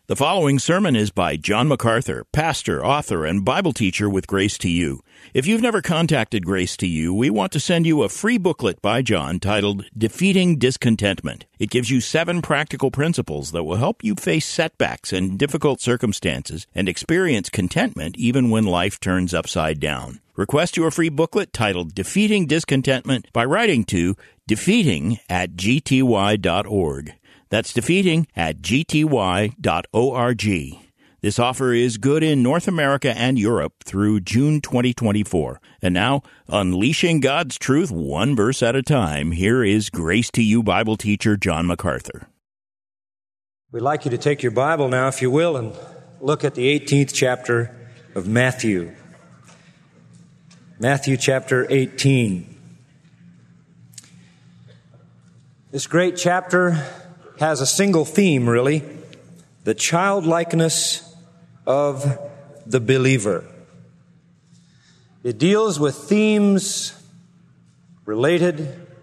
The following sermon is by John MacArthur, pastor, author, and Bible teacher with Grace to You. If you've never contacted Grace to You, we want to send you a free booklet by John titled Defeating Discontentment. It gives you 7 practical principles that will help you face setbacks and difficult circumstances and experience contentment even when life turns upside down. Request your free booklet titled Defeating Discontentment by writing to defeating@gty.org. That's defeating@gty.org. This offer is good in North America and Europe through June 2024. And now, unleashing God's truth one verse at a time, here is Grace to You Bible teacher John MacArthur. We'd like you to take your Bible now, if you will, and look at the 18th chapter of Matthew. Matthew chapter 18. This great chapter has a single theme, really, the childlikeness of the believer. It deals with themes related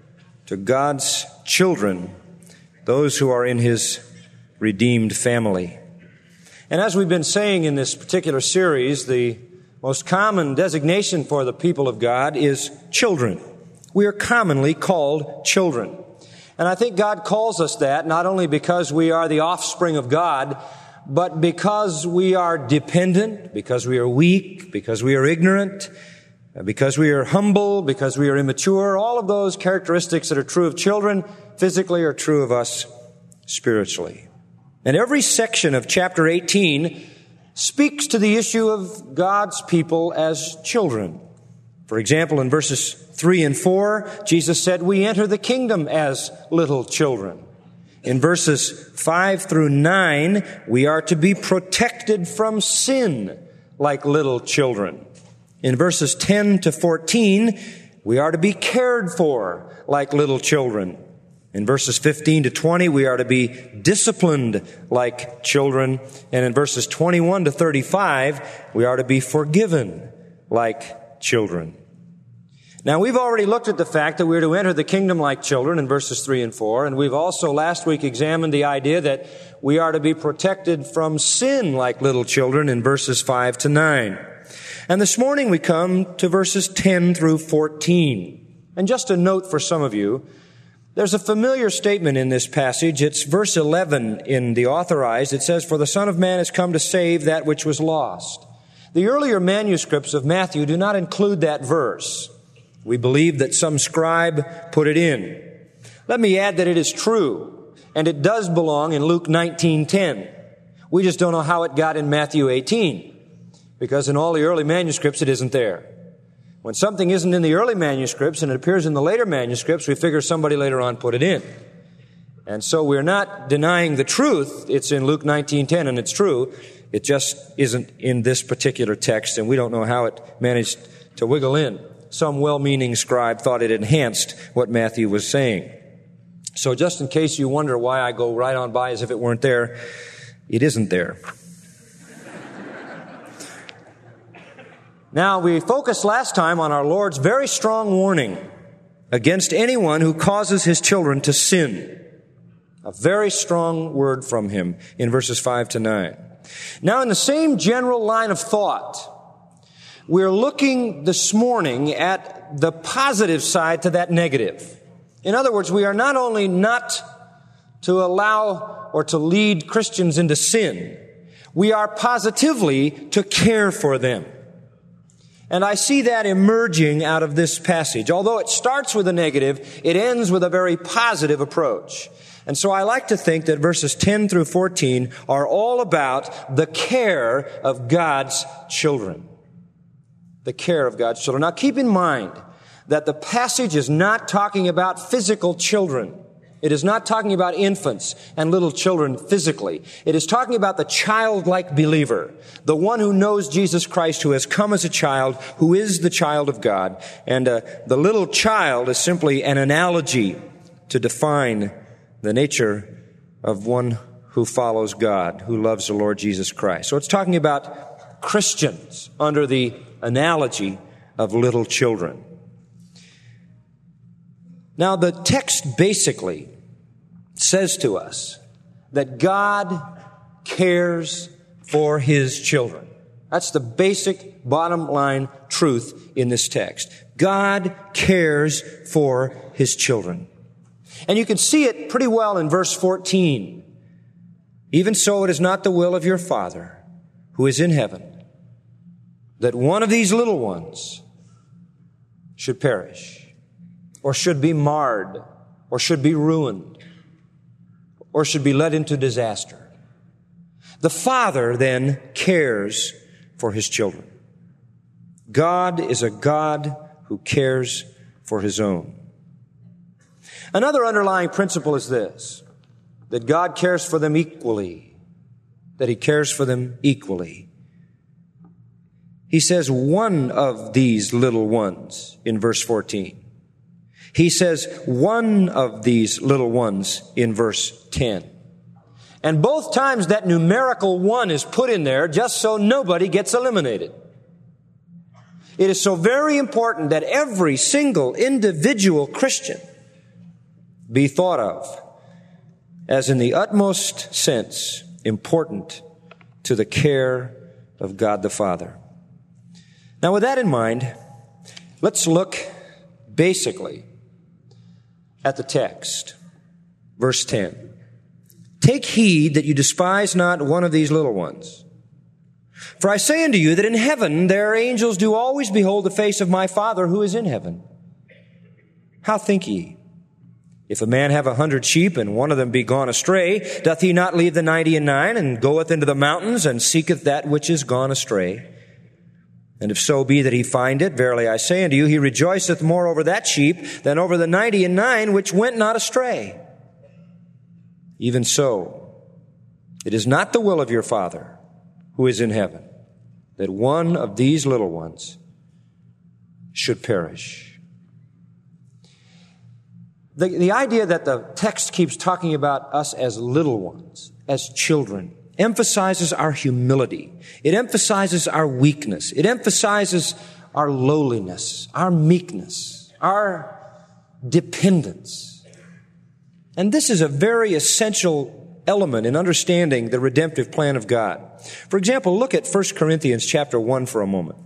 to God's children, those who are in His redeemed family. And as we've been saying in this particular series, the most common designation for the people of God is children. We are commonly called children. And I think God calls us that not only because we are the offspring of God, but because we are dependent, because we are weak, because we are ignorant, because we are humble, because we are immature. All of those characteristics that are true of children physically are true of us spiritually. And every section of chapter 18 speaks to the issue of God's people as children. For example, in verses 3 and 4, Jesus said, we enter the kingdom as little children. In verses 5 through 9, we are to be protected from sin like little children. In verses 10 to 14, we are to be cared for like little children. In verses 15 to 20, we are to be disciplined like children. And in verses 21 to 35, we are to be forgiven like children. Now, we've already looked at the fact that we're to enter the kingdom like children in verses 3 and 4, and we've also last week examined the idea that we are to be protected from sin like little children in verses 5 to 9. And this morning we come to verses 10 through 14. And just a note for some of you, there's a familiar statement in this passage. It's verse 11 in the Authorized. It says, for the Son of Man has come to save that which was lost. The earlier manuscripts of Matthew do not include that verse. We believe that some scribe put it in. Let me add that it is true, and it does belong in Luke 19:10. We just don't know how it got in Matthew 18, because in all the early manuscripts it isn't there. When something isn't in the early manuscripts and it appears in the later manuscripts, we figure somebody later on put it in. And so we're not denying the truth. It's in Luke 19:10, and it's true. It just isn't in this particular text, and we don't know how it managed to wiggle in. Some well-meaning scribe thought it enhanced what Matthew was saying. So just in case you wonder why I go right on by as if it weren't there, it isn't there. Now, we focused last time on our Lord's very strong warning against anyone who causes his children to sin. A very strong word from him in verses 5 to 9. Now, in the same general line of thought, we're looking this morning at the positive side to that negative. In other words, we are not only not to allow or to lead Christians into sin, we are positively to care for them. And I see that emerging out of this passage. Although it starts with a negative, it ends with a very positive approach. And so I like to think that verses 10 through 14 are all about the care of God's children. The care of God's children. Now keep in mind that the passage is not talking about physical children. It is not talking about infants and little children physically. It is talking about the childlike believer, the one who knows Jesus Christ, who has come as a child, who is the child of God. And the little child is simply an analogy to define the nature of one who follows God, who loves the Lord Jesus Christ. So it's talking about Christians under the analogy of little children. Now, the text basically says to us that God cares for His children. That's the basic bottom line truth in this text. God cares for His children. And you can see it pretty well in verse 14. Even so, it is not the will of your Father who is in heaven that one of these little ones should perish, or should be marred, or should be ruined, or should be led into disaster. The Father then cares for His children. God is a God who cares for His own. Another underlying principle is this, that God cares for them equally, that He cares for them equally. He says one of these little ones in verse 14. He says one of these little ones in verse 10. And both times that numerical one is put in there just so nobody gets eliminated. It is so very important that every single individual Christian be thought of as in the utmost sense important to the care of God the Father. Now, with that in mind, let's look basically at the text. Verse 10. Take heed that you despise not one of these little ones. For I say unto you that in heaven their angels do always behold the face of my Father who is in heaven. How think ye? If a man have 100 sheep, and one of them be gone astray, doth he not leave the 99 and goeth into the mountains, and seeketh that which is gone astray? And if so be that he find it, verily I say unto you, he rejoiceth more over that sheep than over the 99 which went not astray. Even so, it is not the will of your Father who is in heaven that one of these little ones should perish. The idea that the text keeps talking about us as little ones, as children, emphasizes our humility. It emphasizes our weakness. It emphasizes our lowliness, our meekness, our dependence. And this is a very essential element in understanding the redemptive plan of God. For example, look at 1 Corinthians chapter 1 for a moment.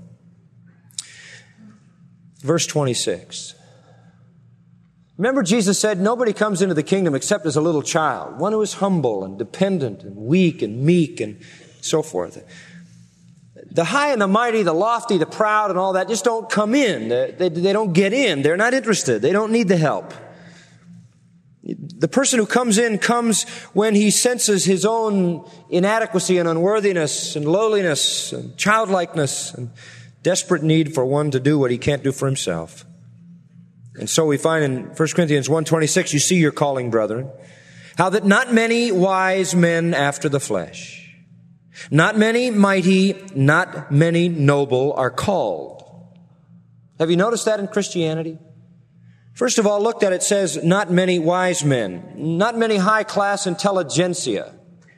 Verse 26. Remember, Jesus said, nobody comes into the kingdom except as a little child, one who is humble and dependent and weak and meek and so forth. The high and the mighty, the lofty, the proud and all that just don't come in. They don't get in. They're not interested. They don't need the help. The person who comes in comes when he senses his own inadequacy and unworthiness and lowliness and childlikeness and desperate need for one to do what he can't do for himself. And so we find in 1 Corinthians 1:26, you see your calling, brethren, how that not many wise men after the flesh, not many mighty, not many noble are called. Have you noticed that in Christianity? First of all, look at it says, not many wise men, not many high-class intelligentsia.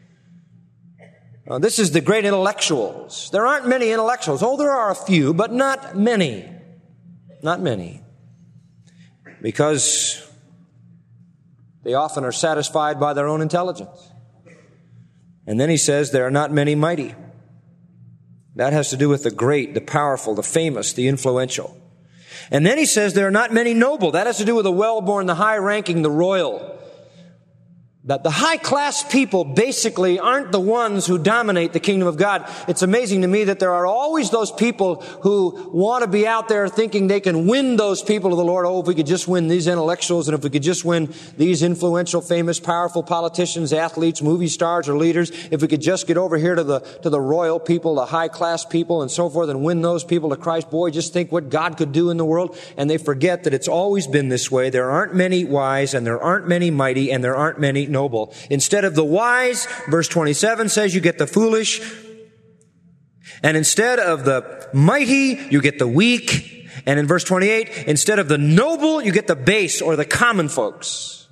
This is the great intellectuals. There aren't many intellectuals. Oh, there are a few, but not many. Not many. Because they often are satisfied by their own intelligence. And then he says there are not many mighty. That has to do with the great, the powerful, the famous, the influential. And then he says there are not many noble. That has to do with the well-born, the high-ranking, the royal. That the high-class people basically aren't the ones who dominate the kingdom of God. It's amazing to me that there are always those people who want to be out there thinking they can win those people to the Lord. Oh, if we could just win these intellectuals, and if we could just win these influential, famous, powerful politicians, athletes, movie stars, or leaders, if we could just get over here to the royal people, the high-class people, and so forth, and win those people to Christ. Boy, just think what God could do in the world. And they forget that it's always been this way. There aren't many wise, and there aren't many mighty, and there aren't many noble. Instead of the wise, verse 27 says you get the foolish. And instead of the mighty, you get the weak. And in verse 28, instead of the noble, you get the base or the common folks.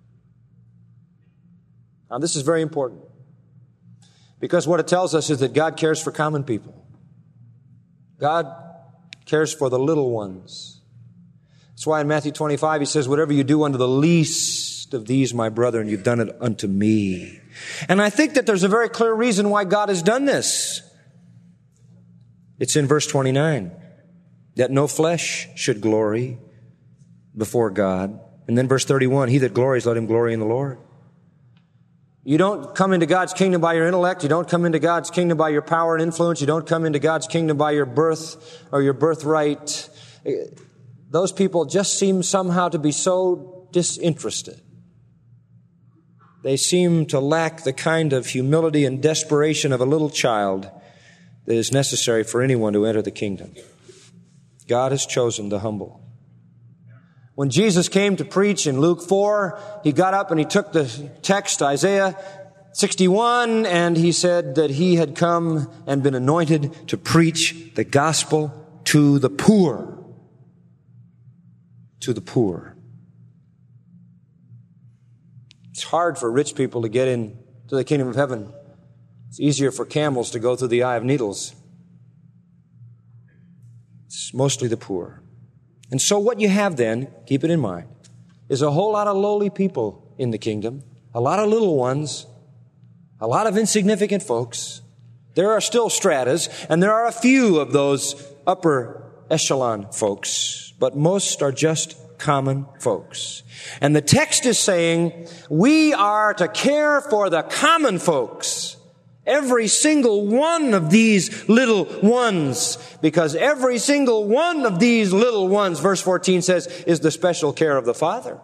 Now this is very important. Because what it tells us is that God cares for common people. God cares for the little ones. That's why in Matthew 25 he says, whatever you do unto the least least of these, my brethren, you've done it unto me. And I think that there's a very clear reason why God has done this. It's in verse 29, that no flesh should glory before God. And then verse 31, he that glories, let him glory in the Lord. You don't come into God's kingdom by your intellect. You don't come into God's kingdom by your power and influence. You don't come into God's kingdom by your birth or your birthright. Those people just seem somehow to be so disinterested. They seem to lack the kind of humility and desperation of a little child that is necessary for anyone to enter the kingdom. God has chosen the humble. When Jesus came to preach in Luke 4, he got up and he took the text, Isaiah 61, and he said that he had come and been anointed to preach the gospel to the poor. To the poor. It's hard for rich people to get into the kingdom of heaven. It's easier for camels to go through the eye of needles. It's mostly the poor. And so what you have then, keep it in mind, is a whole lot of lowly people in the kingdom, a lot of little ones, a lot of insignificant folks. There are still stratas, and there are a few of those upper echelon folks, but most are just common folks. And the text is saying we are to care for the common folks. Every single one of these little ones, because every single one of these little ones, verse 14 says, is the special care of the Father.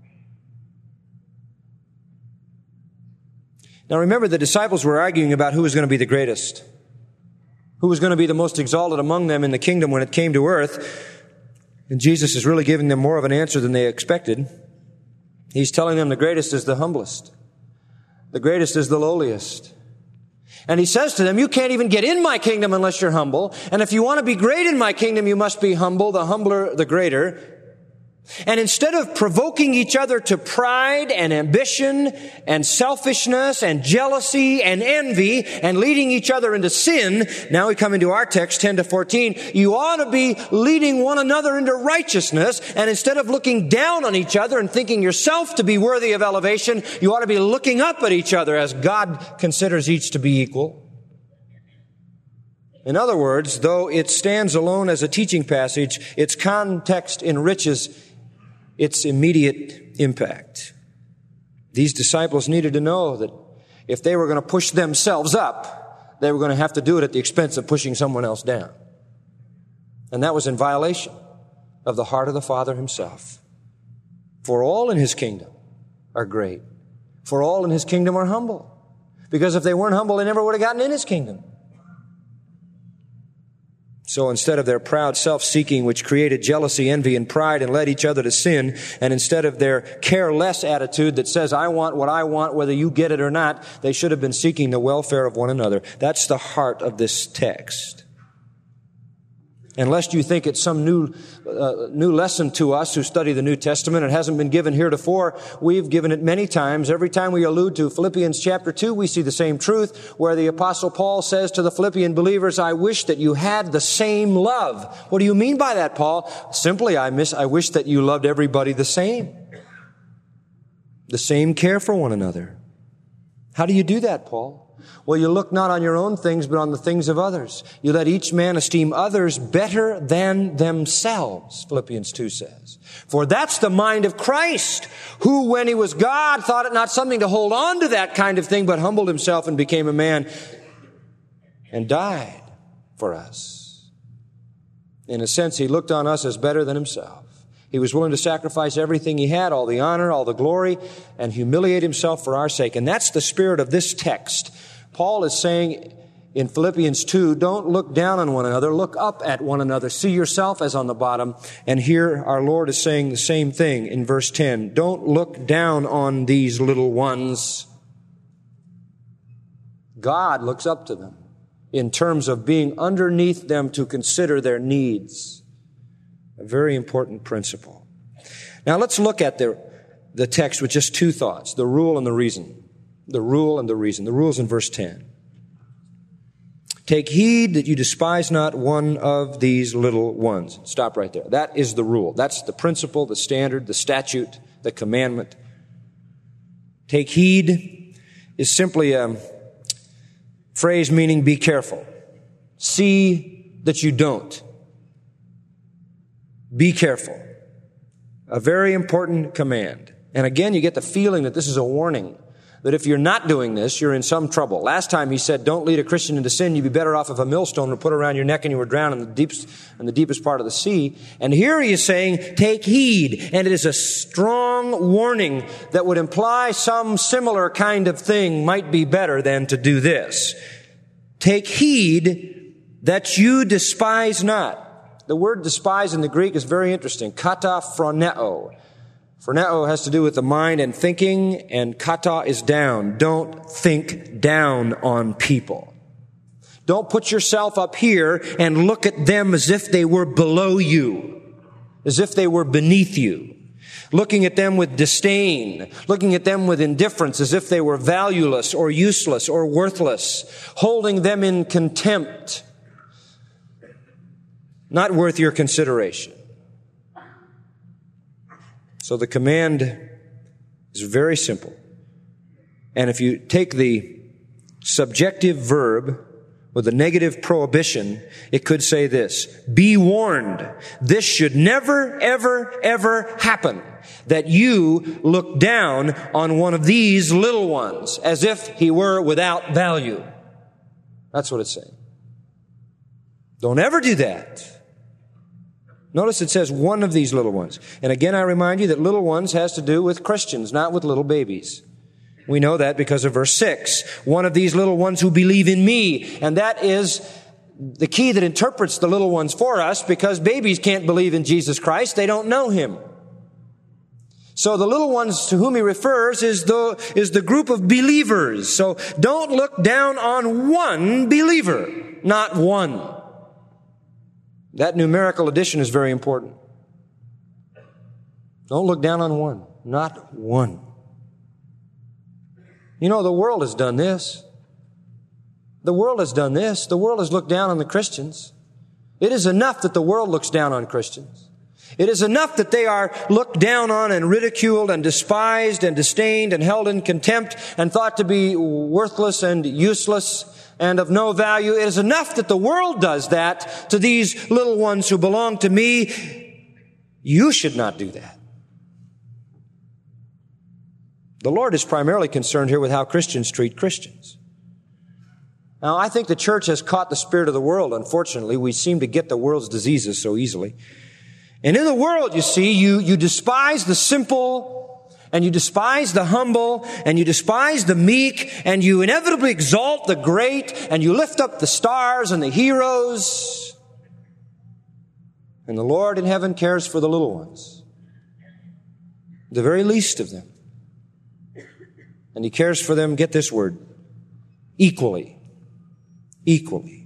Now remember, the disciples were arguing about who was going to be the greatest, who was going to be the most exalted among them in the kingdom when it came to earth. And Jesus is really giving them more of an answer than they expected. He's telling them the greatest is the humblest. The greatest is the lowliest. And he says to them, you can't even get in my kingdom unless you're humble. And if you want to be great in my kingdom, you must be humble. The humbler, the greater. And instead of provoking each other to pride and ambition and selfishness and jealousy and envy and leading each other into sin, now we come into our text 10 to 14, you ought to be leading one another into righteousness. And instead of looking down on each other and thinking yourself to be worthy of elevation, you ought to be looking up at each other as God considers each to be equal. In other words, though it stands alone as a teaching passage, its context enriches its immediate impact. These disciples needed to know that if they were going to push themselves up, they were going to have to do it at the expense of pushing someone else down. And that was in violation of the heart of the Father himself. For all in his kingdom are great. For all in his kingdom are humble. Because if they weren't humble, they never would have gotten in his kingdom. So instead of their proud self-seeking, which created jealousy, envy, and pride and led each other to sin, and instead of their careless attitude that says, I want what I want, whether you get it or not, they should have been seeking the welfare of one another. That's the heart of this text. And lest you think it's some new lesson to us who study the New Testament, it hasn't been given heretofore. We've given it many times. Every time we allude to Philippians chapter 2, we see the same truth, where the Apostle Paul says to the Philippian believers, I wish that you had the same love. What do you mean by that, Paul? Simply, I wish that you loved everybody the same. The same care for one another. How do you do that, Paul? Well, you look not on your own things, but on the things of others. You let each man esteem others better than themselves, Philippians 2 says. For that's the mind of Christ, who, when he was God, thought it not something to hold on to that kind of thing, but humbled himself and became a man and died for us. In a sense, he looked on us as better than himself. He was willing to sacrifice everything he had, all the honor, all the glory, and humiliate himself for our sake. And that's the spirit of this text. Paul is saying in Philippians 2, don't look down on one another, look up at one another. See yourself as on the bottom. And here our Lord is saying the same thing in verse 10. Don't look down on these little ones. God looks up to them in terms of being underneath them to consider their needs. A very important principle. Now let's look at the text with just two thoughts, the rule and the reason. The rule and the reason. The rule's in verse 10. Take heed that you despise not one of these little ones. Stop right there. That is the rule. That's the principle, the standard, the statute, the commandment. Take heed is simply a phrase meaning be careful. See that you don't. Be careful. A very important command. And again, you get the feeling that this is a warning, that if you're not doing this, you're in some trouble. Last time he said, don't lead a Christian into sin. You'd be better off if a millstone were put around your neck and you were drowned in the deepest part of the sea. And here he is saying, take heed. And it is a strong warning that would imply some similar kind of thing might be better than to do this. Take heed that you despise not. The word despise in the Greek is very interesting. Kata phroneo. Phroneo has to do with the mind and thinking, and kata is down. Don't think down on people. Don't put yourself up here and look at them as if they were below you, as if they were beneath you. Looking at them with disdain, looking at them with indifference as if they were valueless or useless or worthless, holding them in contempt, not worth your consideration. So the command is very simple. And if you take the subjective verb with a negative prohibition, it could say this: be warned. This should never, ever, ever happen, that you look down on one of these little ones as if he were without value. That's what it's saying. Don't ever do that. Notice it says one of these little ones. And again, I remind you that little ones has to do with Christians, not with little babies. We know that because of verse 6. One of these little ones who believe in me. And that is the key that interprets the little ones for us, because babies can't believe in Jesus Christ. They don't know Him. So the little ones to whom he refers is the group of believers. So don't look down on one believer, not one. That numerical addition is very important. Don't look down on one, not one. You know, the world has done this. The world has done this. The world has looked down on the Christians. It is enough that the world looks down on Christians. It is enough that they are looked down on and ridiculed and despised and disdained and held in contempt and thought to be worthless and useless and of no value. It is enough that the world does that to these little ones who belong to me. You should not do that. The Lord is primarily concerned here with how Christians treat Christians. Now, I think the church has caught the spirit of the world. Unfortunately, we seem to get the world's diseases so easily. And in the world, you see, you despise the simple, and you despise the humble, and you despise the meek, and you inevitably exalt the great, and you lift up the stars and the heroes. And the Lord in heaven cares for the little ones, the very least of them. And He cares for them, get this word, equally. Equally.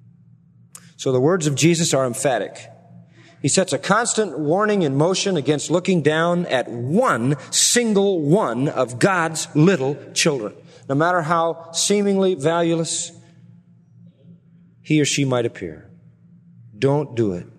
So the words of Jesus are emphatic. He sets a constant warning in motion against looking down at one single one of God's little children. No matter how seemingly valueless he or she might appear. Don't do it.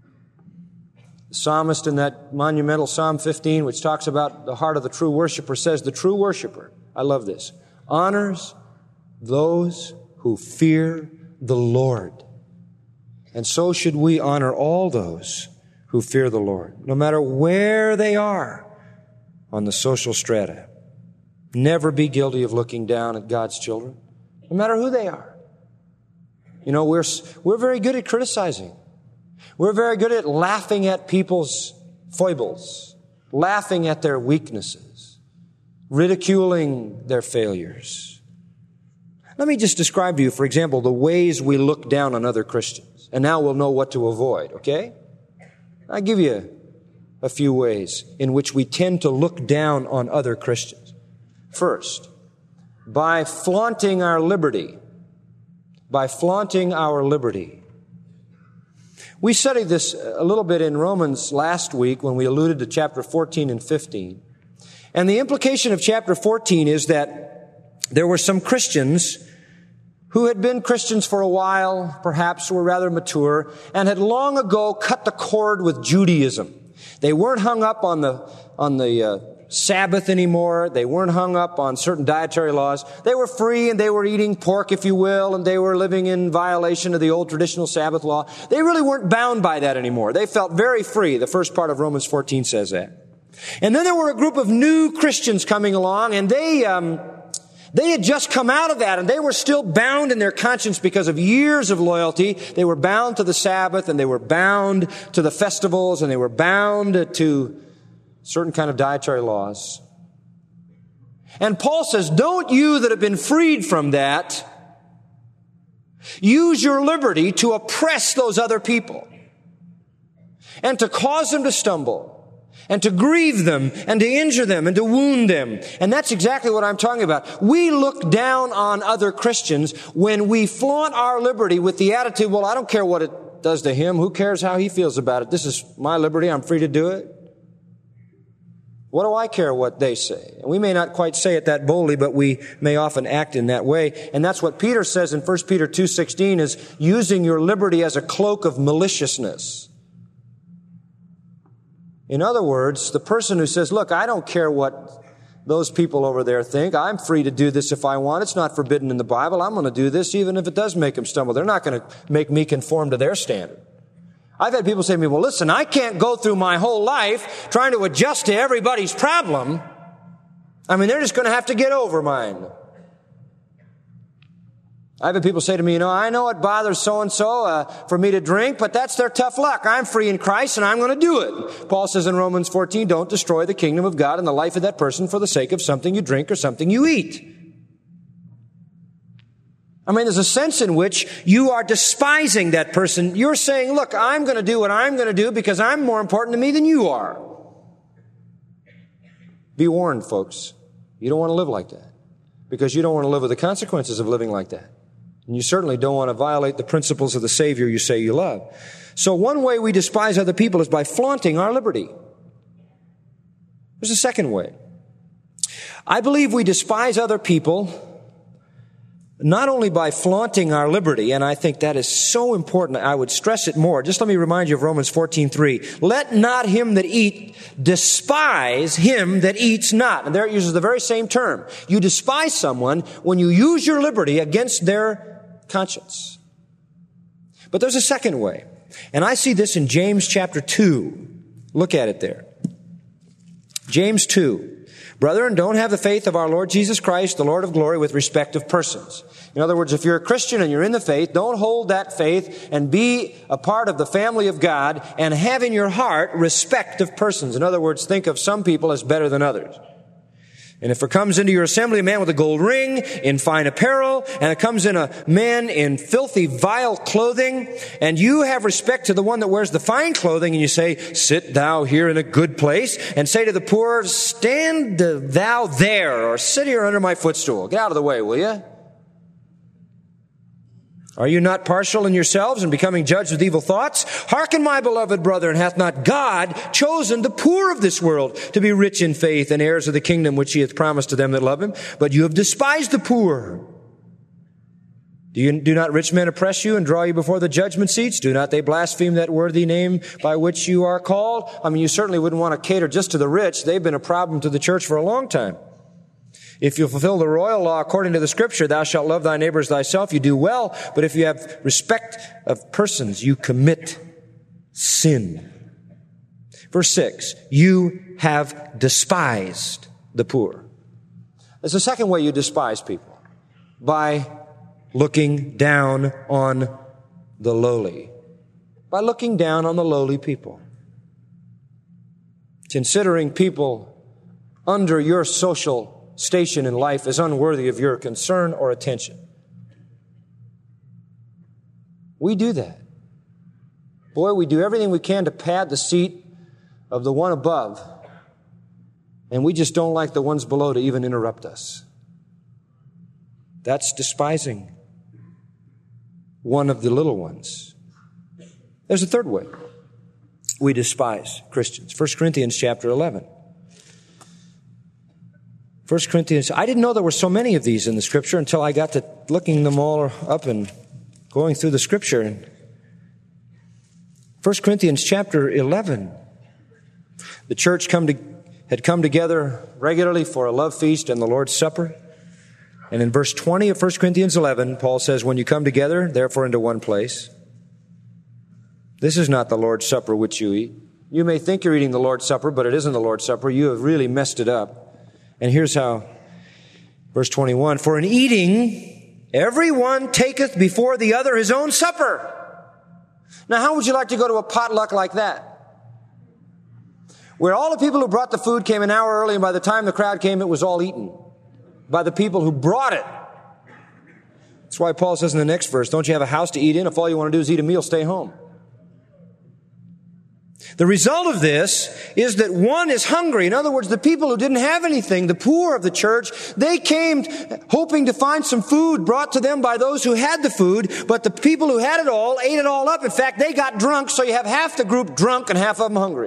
The psalmist in that monumental Psalm 15, which talks about the heart of the true worshiper, says the true worshiper, I love this, honors those who fear the Lord. And so should we honor all those who fear the Lord, no matter where they are on the social strata. Never be guilty of looking down at God's children, no matter who they are. You know, we're very good at criticizing. We're very good at laughing at people's foibles, laughing at their weaknesses, ridiculing their failures. Let me just describe to you, for example, the ways we look down on other Christians. And now we'll know what to avoid, okay? I'll give you a few ways in which we tend to look down on other Christians. First, by flaunting our liberty. By flaunting our liberty. We studied this a little bit in Romans last week when we alluded to chapter 14 and 15. And the implication of chapter 14 is that there were some Christians who had been Christians for a while, perhaps were rather mature, and had long ago cut the cord with Judaism. They weren't hung up on the Sabbath anymore. They weren't hung up on certain dietary laws. They were free and they were eating pork, if you will, and they were living in violation of the old traditional Sabbath law. They really weren't bound by that anymore. They felt very free. The first part of Romans 14 says that. And then there were a group of new Christians coming along, and they had just come out of that, and they were still bound in their conscience because of years of loyalty. They were bound to the Sabbath, and they were bound to the festivals, and they were bound to certain kind of dietary laws. And Paul says, don't you that have been freed from that use your liberty to oppress those other people and to cause them to stumble and to grieve them and to injure them and to wound them. And that's exactly what I'm talking about. We look down on other Christians when we flaunt our liberty with the attitude, well, I don't care what it does to him. Who cares how he feels about it? This is my liberty. I'm free to do it. What do I care what they say? And we may not quite say it that boldly, but we may often act in that way. And that's what Peter says in 1 Peter 2:16 is using your liberty as a cloak of maliciousness. In other words, the person who says, look, I don't care what those people over there think. I'm free to do this if I want. It's not forbidden in the Bible. I'm going to do this even if it does make them stumble. They're not going to make me conform to their standard. I've had people say to me, well, listen, I can't go through my whole life trying to adjust to everybody's problem. I mean, they're just going to have to get over mine. I've had people say to me, I know it bothers so-and-so for me to drink, but that's their tough luck. I'm free in Christ and I'm going to do it. Paul says in Romans 14, don't destroy the kingdom of God and the life of that person for the sake of something you drink or something you eat. I mean, there's a sense in which you are despising that person. You're saying, look, I'm going to do what I'm going to do because I'm more important to me than you are. Be warned, folks. You don't want to live like that because you don't want to live with the consequences of living like that. And you certainly don't want to violate the principles of the Savior you say you love. So one way we despise other people is by flaunting our liberty. There's a second way. I believe we despise other people not only by flaunting our liberty, and I think that is so important, I would stress it more. Just let me remind you of Romans 14:3. Let not him that eat despise him that eats not. And there it uses the very same term. You despise someone when you use your liberty against their conscience. But there's a second way. And I see this in James chapter 2. Look at it there. James 2. Brethren, don't have the faith of our Lord Jesus Christ, the Lord of glory, with respect of persons. In other words, if you're a Christian and you're in the faith, don't hold that faith and be a part of the family of God and have in your heart respect of persons. In other words, think of some people as better than others. And if it comes into your assembly a man with a gold ring, in fine apparel, and it comes in a man in filthy, vile clothing, and you have respect to the one that wears the fine clothing, and you say, sit thou here in a good place, and say to the poor, stand thou there, or sit here under my footstool. Get out of the way, will you? Are you not partial in yourselves and becoming judged with evil thoughts? Hearken, my beloved brethren, hath not God chosen the poor of this world to be rich in faith and heirs of the kingdom which he hath promised to them that love him? But you have despised the poor. Do not rich men oppress you and draw you before the judgment seats? Do not they blaspheme that worthy name by which you are called? I mean, you certainly wouldn't want to cater just to the rich. They've been a problem to the church for a long time. If you fulfill the royal law according to the Scripture, thou shalt love thy neighbor as thyself, you do well. But if you have respect of persons, you commit sin. Verse 6, you have despised the poor. There's the second way you despise people, by looking down on the lowly. By looking down on the lowly people. Considering people under your social station in life is unworthy of your concern or attention. We do that. Boy, we do everything we can to pad the seat of the one above, and we just don't like the ones below to even interrupt us. That's despising one of the little ones. There's a third way we despise Christians. 1 Corinthians chapter 11. 1 Corinthians, I didn't know there were so many of these in the Scripture until I got to looking them all up and going through the Scripture. 1 Corinthians chapter 11. The church come had come together regularly for a love feast and the Lord's Supper. And in verse 20 of 1 Corinthians 11, Paul says, when you come together, therefore into one place, this is not the Lord's Supper which you eat. You may think you're eating the Lord's Supper, but it isn't the Lord's Supper. You have really messed it up. And here's how, verse 21, for in eating, everyone taketh before the other his own supper. Now, how would you like to go to a potluck like that? Where all the people who brought the food came an hour early, and by the time the crowd came, it was all eaten by the people who brought it. That's why Paul says in the next verse, don't you have a house to eat in? If all you want to do is eat a meal, stay home. The result of this is that one is hungry. In other words, the people who didn't have anything, the poor of the church, they came hoping to find some food brought to them by those who had the food, but the people who had it all ate it all up. In fact, they got drunk, so you have half the group drunk and half of them hungry.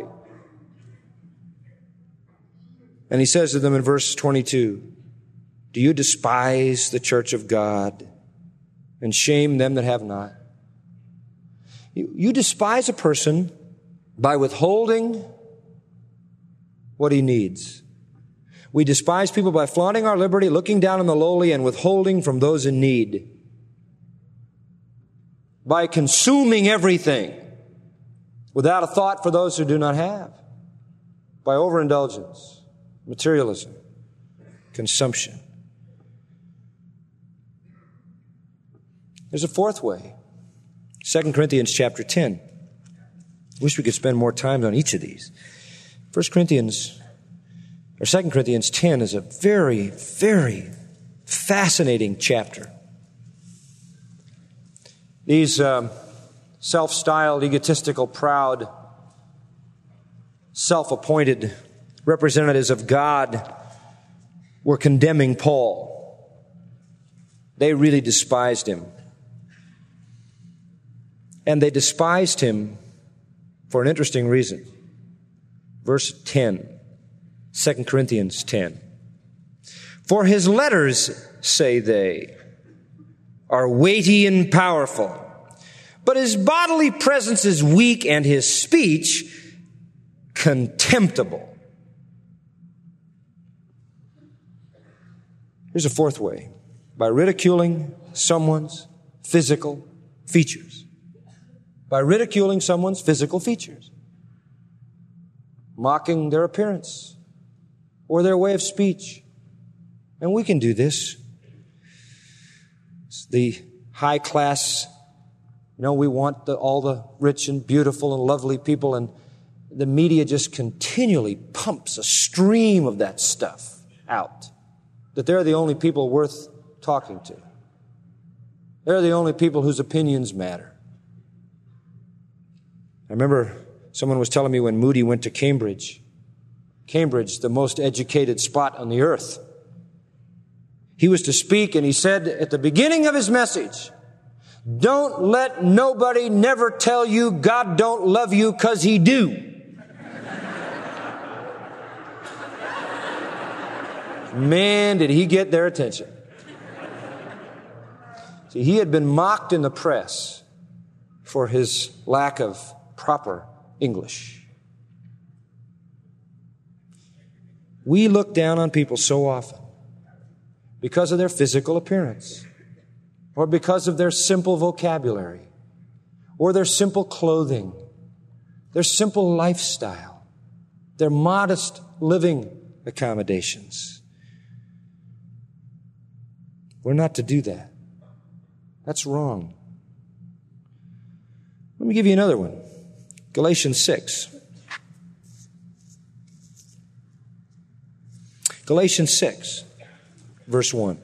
And he says to them in verse 22, do you despise the church of God and shame them that have not? You despise a person by withholding what he needs. We despise people by flaunting our liberty, looking down on the lowly, and withholding from those in need. By consuming everything without a thought for those who do not have. By overindulgence, materialism, consumption. There's a fourth way. 2 Corinthians chapter 10. Wish we could spend more time on each of these. 2 Corinthians 10 is a very, very fascinating chapter. These self-styled, egotistical, proud, self-appointed representatives of God were condemning Paul. They really despised him. And they despised him for an interesting reason. Verse 10, 2 Corinthians 10. For his letters, say they, are weighty and powerful, but his bodily presence is weak and his speech contemptible. Here's a fourth way. By ridiculing someone's physical features. By ridiculing someone's physical features. Mocking their appearance or their way of speech. And we can do this. It's the high class, we want all the rich and beautiful and lovely people, and the media just continually pumps a stream of that stuff out. That they're the only people worth talking to. They're the only people whose opinions matter. I remember someone was telling me when Moody went to Cambridge, the most educated spot on the earth. He was to speak, and he said at the beginning of his message, don't let nobody never tell you God don't love you, 'cause he do. Man, did he get their attention. See, he had been mocked in the press for his lack of proper English. We look down on people so often because of their physical appearance, or because of their simple vocabulary, or their simple clothing, their simple lifestyle, their modest living accommodations. We're not to do that. That's wrong. Let me give you another one. Galatians 6. Galatians 6, verse 1.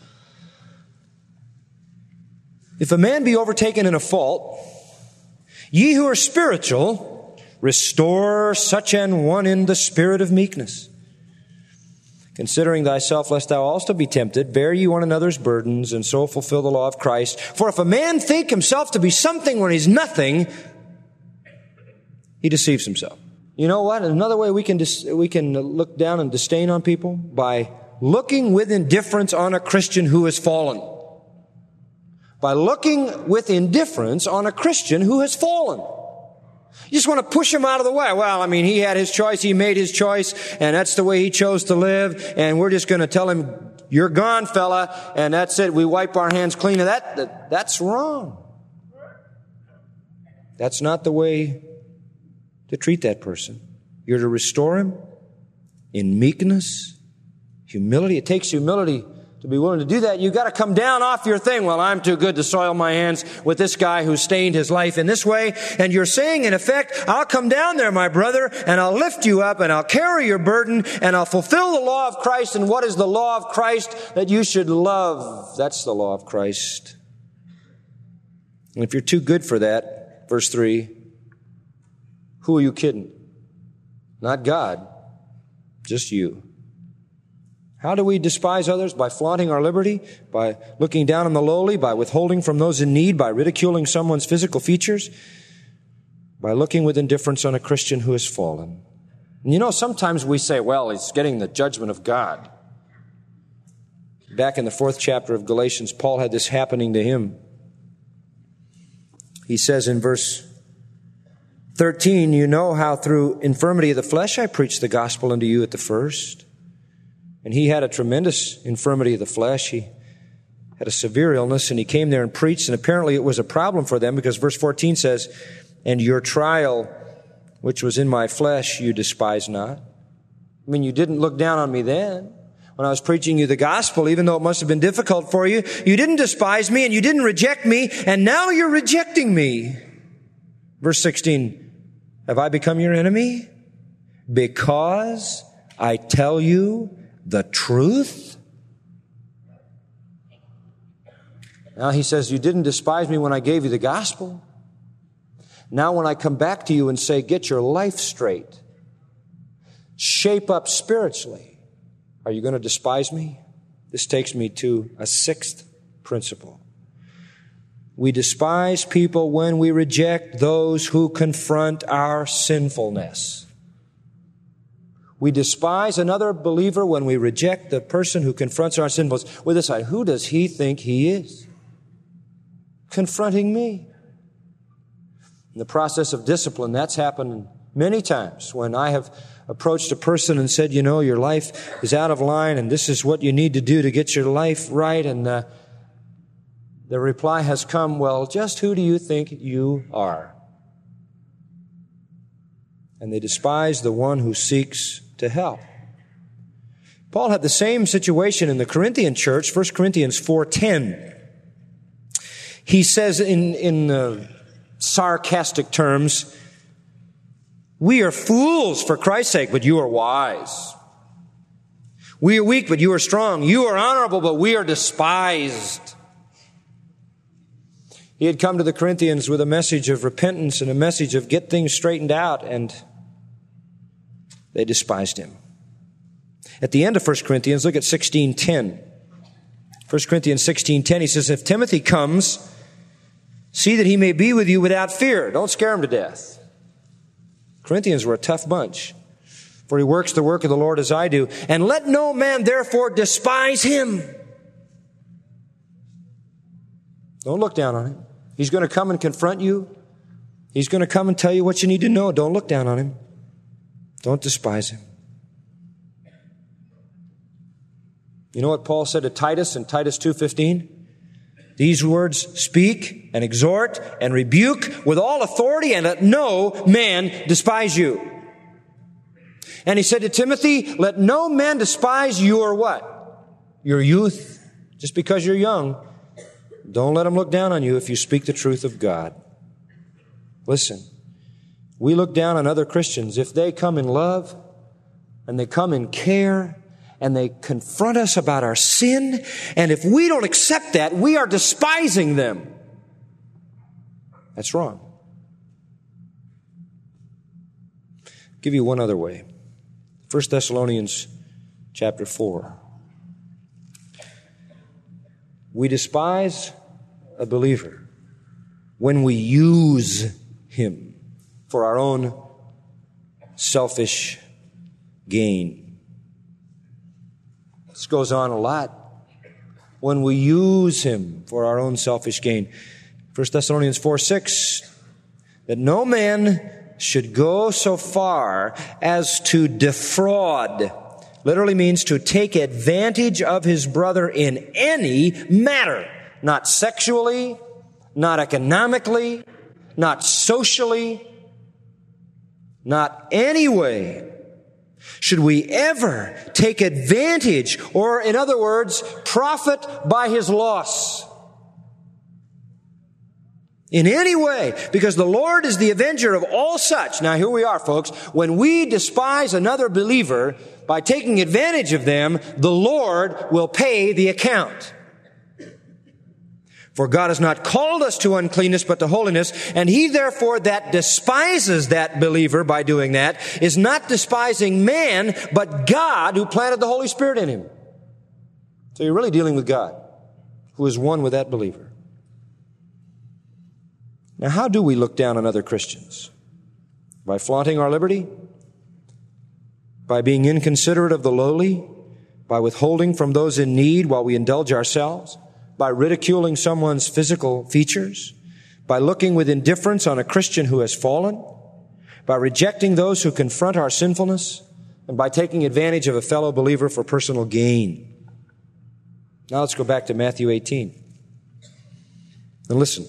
If a man be overtaken in a fault, ye who are spiritual, restore such an one in the spirit of meekness. Considering thyself, lest thou also be tempted, bear ye one another's burdens, and so fulfill the law of Christ. For if a man think himself to be something when he's nothing, he deceives himself. You know what? Another way we can look down and disdain on people, by looking with indifference on a Christian who has fallen. By looking with indifference on a Christian who has fallen. You just want to push him out of the way. Well, I mean, he had his choice. He made his choice, and that's the way he chose to live. And we're just going to tell him, you're gone, fella, and that's it. We wipe our hands clean of that. That's wrong. That's not the way to treat that person. You're to restore him in meekness, humility. It takes humility to be willing to do that. You've got to come down off your thing. Well, I'm too good to soil my hands with this guy who stained his life in this way. And you're saying, in effect, I'll come down there, my brother, and I'll lift you up, and I'll carry your burden, and I'll fulfill the law of Christ. And what is the law of Christ? That you should love. That's the law of Christ. And if you're too good for that, verse 3, who are you kidding? Not God, just you. How do we despise others? By flaunting our liberty, by looking down on the lowly, by withholding from those in need, by ridiculing someone's physical features, by looking with indifference on a Christian who has fallen. And you know, sometimes we say, well, he's getting the judgment of God. Back in the 4th chapter of Galatians, Paul had this happening to him. He says in verse 13, you know how through infirmity of the flesh I preached the gospel unto you at the first. And he had a tremendous infirmity of the flesh. He had a severe illness, and he came there and preached, and apparently it was a problem for them because verse 14 says, and your trial, which was in my flesh, you despise not. I mean, you didn't look down on me then. When I was preaching you the gospel, even though it must have been difficult for you, you didn't despise me and you didn't reject me, and now you're rejecting me. Verse 16, have I become your enemy? Because I tell you the truth? Now he says, you didn't despise me when I gave you the gospel. Now when I come back to you and say, get your life straight, shape up spiritually, are you going to despise me? This takes me to a 6th principle. We despise people when we reject those who confront our sinfulness. We despise another believer when we reject the person who confronts our sinfulness. We decide, who does he think he is? Confronting me. In the process of discipline, that's happened many times when I have approached a person and said, you know, your life is out of line and this is what you need to do to get your life right. And the reply has come, well, just who do you think you are? And they despise the one who seeks to help. Paul had the same situation in the Corinthian church, 1 Corinthians 4:10. He says in sarcastic terms, we are fools for Christ's sake, but you are wise. We are weak, but you are strong. You are honorable, but we are despised. He had come to the Corinthians with a message of repentance and a message of get things straightened out, and they despised him. At the end of 1 Corinthians, look at 16:10. 1 Corinthians 16:10, he says, if Timothy comes, see that he may be with you without fear. Don't scare him to death. Corinthians were a tough bunch. For he works the work of the Lord as I do. And let no man therefore despise him. Don't look down on him. He's going to come and confront you. He's going to come and tell you what you need to know. Don't look down on him. Don't despise him. You know what Paul said to Titus in Titus 2:15? These words speak and exhort and rebuke with all authority, and let no man despise you. And he said to Timothy, let no man despise your what? Your youth. Just because you're young, don't let him look down on you if you speak the truth of God. Listen, we look down on other Christians if they come in love and they come in care and they confront us about our sin. And if we don't accept that, we are despising them. That's wrong. I'll give you one other way. 1 Thessalonians chapter 4. We despise a believer when we use him for our own selfish gain. This goes on a lot. When we use him for our own selfish gain. 1 Thessalonians 4:6, that no man should go so far as to defraud. Literally means to take advantage of his brother in any matter. Not sexually, not economically, not socially, not any way should we ever take advantage, or in other words, profit by his loss. In any way, because the Lord is the avenger of all such. Now here we are, folks. When we despise another believer by taking advantage of them, the Lord will pay the account. For God has not called us to uncleanness, but to holiness. And he, therefore, that despises that believer by doing that is not despising man, but God who planted the Holy Spirit in him. So you're really dealing with God, who is one with that believer. Now, how do we look down on other Christians? By flaunting our liberty? By being inconsiderate of the lowly? By withholding from those in need while we indulge ourselves? By ridiculing someone's physical features? By looking with indifference on a Christian who has fallen? By rejecting those who confront our sinfulness? And by taking advantage of a fellow believer for personal gain? Now let's go back to Matthew 18. And listen.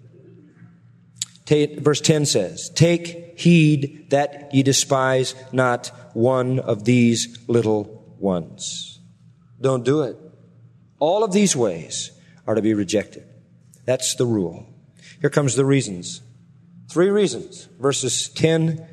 Verse 10 says, "Take heed that ye despise not one of these little ones." Don't do it. All of these ways are to be rejected. That's the rule. Here comes the reasons. 3 reasons. Verses 10,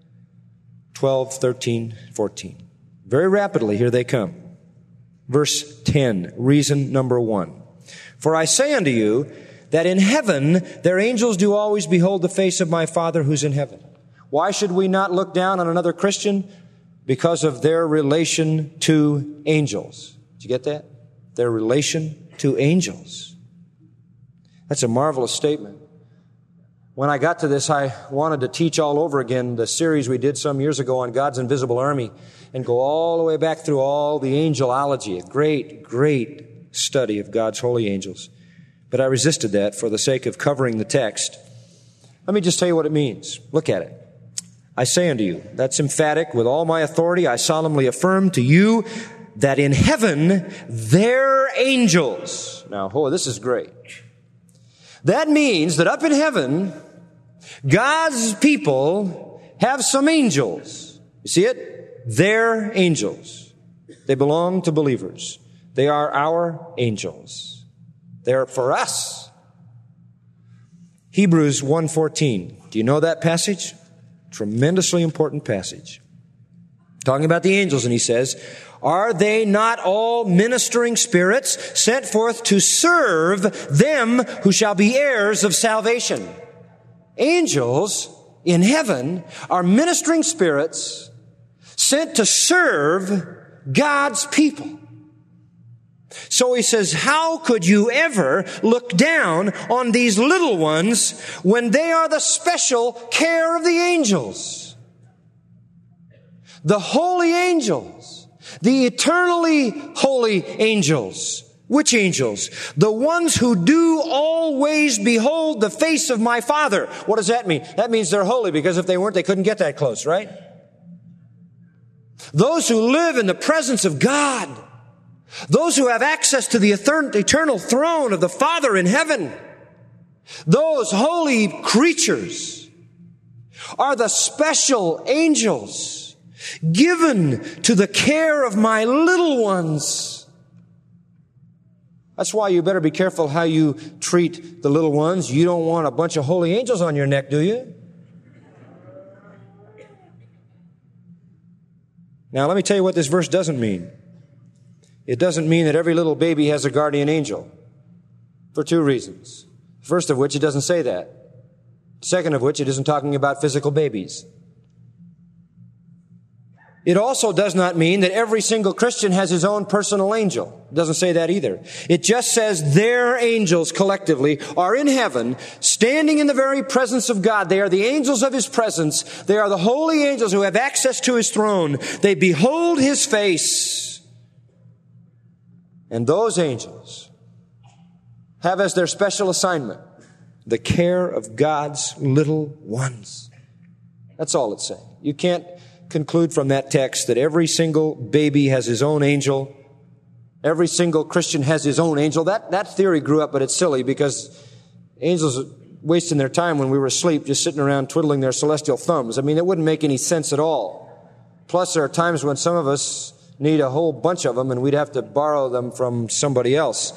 12, 13, 14. Very rapidly, here they come. Verse 10, reason number 1. "For I say unto you, that in heaven their angels do always behold the face of my Father who's in heaven." Why should we not look down on another Christian? Because of their relation to angels. Did you get that? Their relation to angels. That's a marvelous statement. When I got to this, I wanted to teach all over again the series we did some years ago on God's invisible army and go all the way back through all the angelology, a great, great study of God's holy angels. But I resisted that for the sake of covering the text. Let me just tell you what it means. Look at it. "I say unto you," that's emphatic, "with all my authority I solemnly affirm to you that in heaven their angels." Now, this is great. That means that up in heaven, God's people have some angels. You see it? Their angels. They belong to believers. They are our angels. They're for us. Hebrews 1:14. Do you know that passage? Tremendously important passage. Talking about the angels, and he says, "Are they not all ministering spirits sent forth to serve them who shall be heirs of salvation?" Angels in heaven are ministering spirits sent to serve God's people. So he says, how could you ever look down on these little ones when they are the special care of the angels? The holy angels, the eternally holy angels. Which angels? The ones who do always behold the face of my Father. What does that mean? That means they're holy, because if they weren't, they couldn't get that close, right? Those who live in the presence of God. Those who have access to the eternal throne of the Father in heaven. Those holy creatures are the special angels given to the care of my little ones. That's why you better be careful how you treat the little ones. You don't want a bunch of holy angels on your neck, do you? Now, let me tell you what this verse doesn't mean. It doesn't mean that every little baby has a guardian angel, for 2 reasons. First of which, it doesn't say that. Second of which, it isn't talking about physical babies. It also does not mean that every single Christian has his own personal angel. It doesn't say that either. It just says their angels collectively are in heaven, standing in the very presence of God. They are the angels of His presence. They are the holy angels who have access to His throne. They behold His face. And those angels have as their special assignment the care of God's little ones. That's all it's saying. You can't conclude from that text that every single baby has his own angel. Every single Christian has his own angel. That theory grew up, but it's silly because angels are wasting their time when we were asleep just sitting around twiddling their celestial thumbs. I mean, it wouldn't make any sense at all. Plus, there are times when some of us need a whole bunch of them and we'd have to borrow them from somebody else.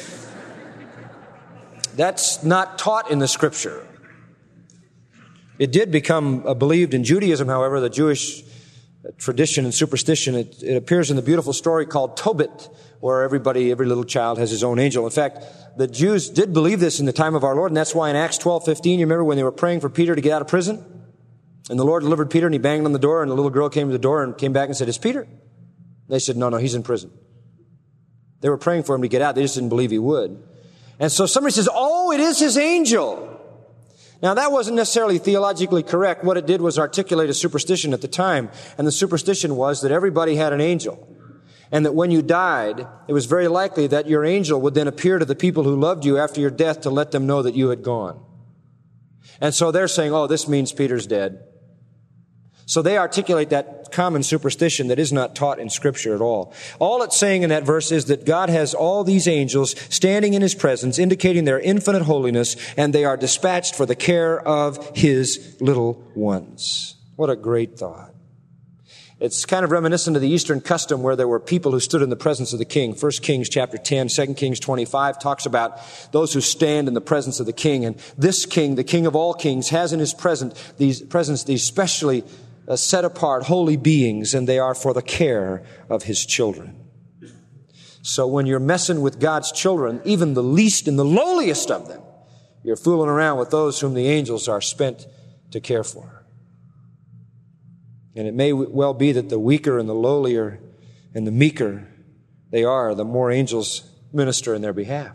That's not taught in the Scripture. It did become believed in Judaism, however, the Jewish tradition and superstition. It appears in the beautiful story called Tobit, where every little child has his own angel. In fact, the Jews did believe this in the time of our Lord, and that's why in Acts 12:15, you remember when they were praying for Peter to get out of prison? And the Lord delivered Peter, and he banged on the door, and the little girl came to the door and came back and said, "It's Peter." They said, no, he's in prison. They were praying for him to get out. They just didn't believe he would. And so somebody says, oh, it is his angel. Now, that wasn't necessarily theologically correct. What it did was articulate a superstition at the time. And the superstition was that everybody had an angel. And that when you died, it was very likely that your angel would then appear to the people who loved you after your death to let them know that you had gone. And so they're saying, oh, this means Peter's dead. So they articulate that common superstition that is not taught in Scripture at all. All it's saying in that verse is that God has all these angels standing in His presence, indicating their infinite holiness, and they are dispatched for the care of His little ones. What a great thought. It's kind of reminiscent of the Eastern custom where there were people who stood in the presence of the king. 1 Kings chapter 10, 2 Kings 25 talks about those who stand in the presence of the king. And this king, the King of all kings, has in his presence these specially set apart holy beings, and they are for the care of His children. So when you're messing with God's children, even the least and the lowliest of them, you're fooling around with those whom the angels are spent to care for. And it may well be that the weaker and the lowlier and the meeker they are, the more angels minister in their behalf.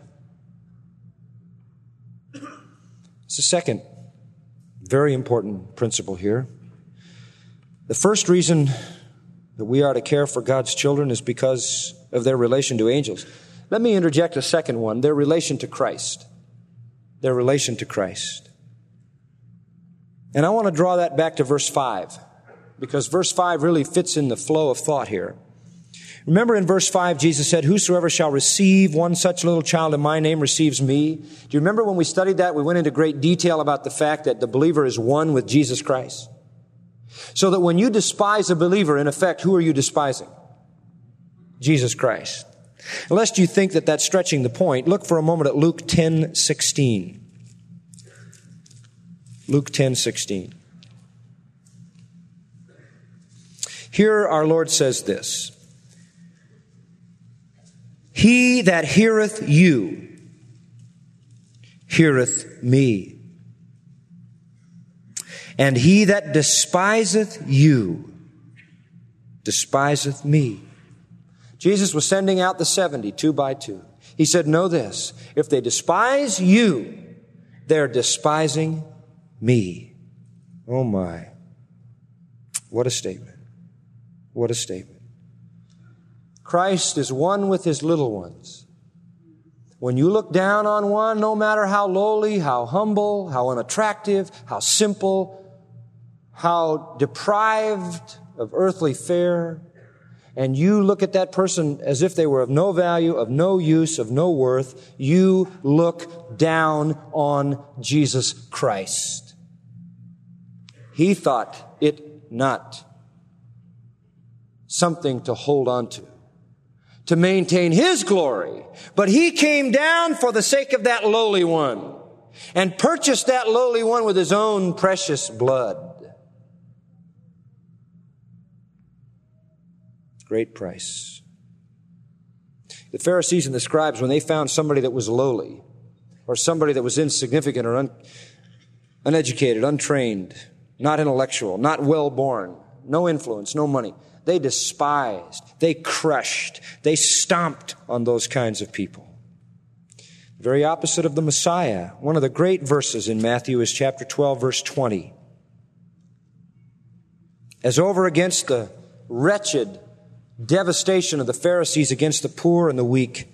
It's the second very important principle here. The first reason that we are to care for God's children is because of their relation to angels. Let me interject a second one, their relation to Christ. Their relation to Christ. And I want to draw that back to verse 5, because verse 5 really fits in the flow of thought here. Remember in verse 5, Jesus said, whosoever shall receive one such little child in my name receives me. Do you remember when we studied that? We went into great detail about the fact that the believer is one with Jesus Christ. So that when you despise a believer, in effect, who are you despising? Jesus Christ. Lest you think that that's stretching the point, look for a moment at Luke 10:16. Luke 10:16. Here our Lord says this. He that heareth you heareth me. And he that despiseth you despiseth me. Jesus was sending out the 70, 2 by 2. He said, know this, if they despise you, they're despising me. Oh my. What a statement. What a statement. Christ is one with His little ones. When you look down on one, no matter how lowly, how humble, how unattractive, how simple, how deprived of earthly fare, and you look at that person as if they were of no value, of no use, of no worth, you look down on Jesus Christ. He thought it not something to hold on to maintain His glory. But He came down for the sake of that lowly one and purchased that lowly one with His own precious blood. Great price. The Pharisees and the scribes, when they found somebody that was lowly or somebody that was insignificant or uneducated, untrained, not intellectual, not well-born, no influence, no money, they despised, they crushed, they stomped on those kinds of people. The very opposite of the Messiah. One of the great verses in Matthew is chapter 12, verse 20. As over against the wretched devastation of the Pharisees against the poor and the weak,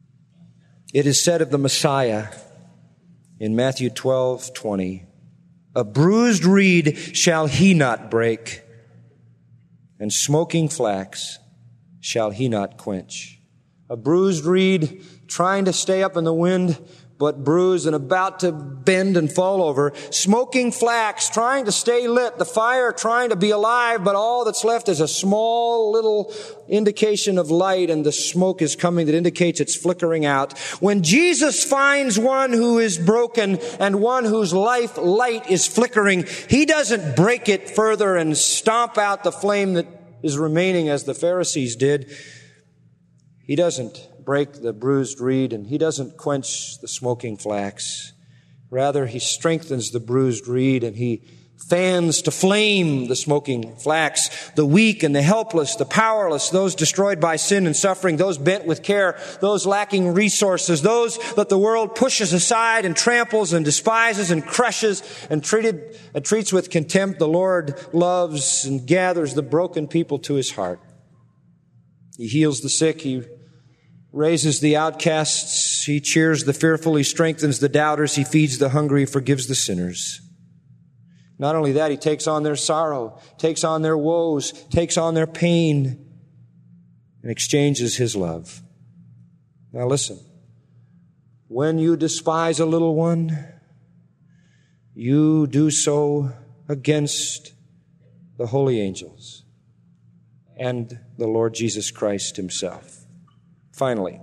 it is said of the Messiah in Matthew 12:20, A bruised reed shall he not break, and smoking flax shall he not quench. A bruised reed trying to stay up in the wind, but bruised and about to bend and fall over. Smoking flax trying to stay lit, the fire trying to be alive, but all that's left is a small little indication of light, and the smoke is coming that indicates it's flickering out. When Jesus finds one who is broken and one whose life light is flickering, he doesn't break it further and stomp out the flame that is remaining as the Pharisees did. He doesn't break the bruised reed, and he doesn't quench the smoking flax. Rather, he strengthens the bruised reed, and he fans to flame the smoking flax. The weak and the helpless, the powerless, those destroyed by sin and suffering, those bent with care, those lacking resources, those that the world pushes aside and tramples and despises and crushes and treats with contempt, the Lord loves and gathers the broken people to his heart. He heals the sick. He raises the outcasts. He cheers the fearful. He strengthens the doubters. He feeds the hungry. He forgives the sinners. Not only that, he takes on their sorrow, takes on their woes, takes on their pain, and exchanges his love. Now listen. When you despise a little one, you do so against the holy angels and the Lord Jesus Christ himself. Finally,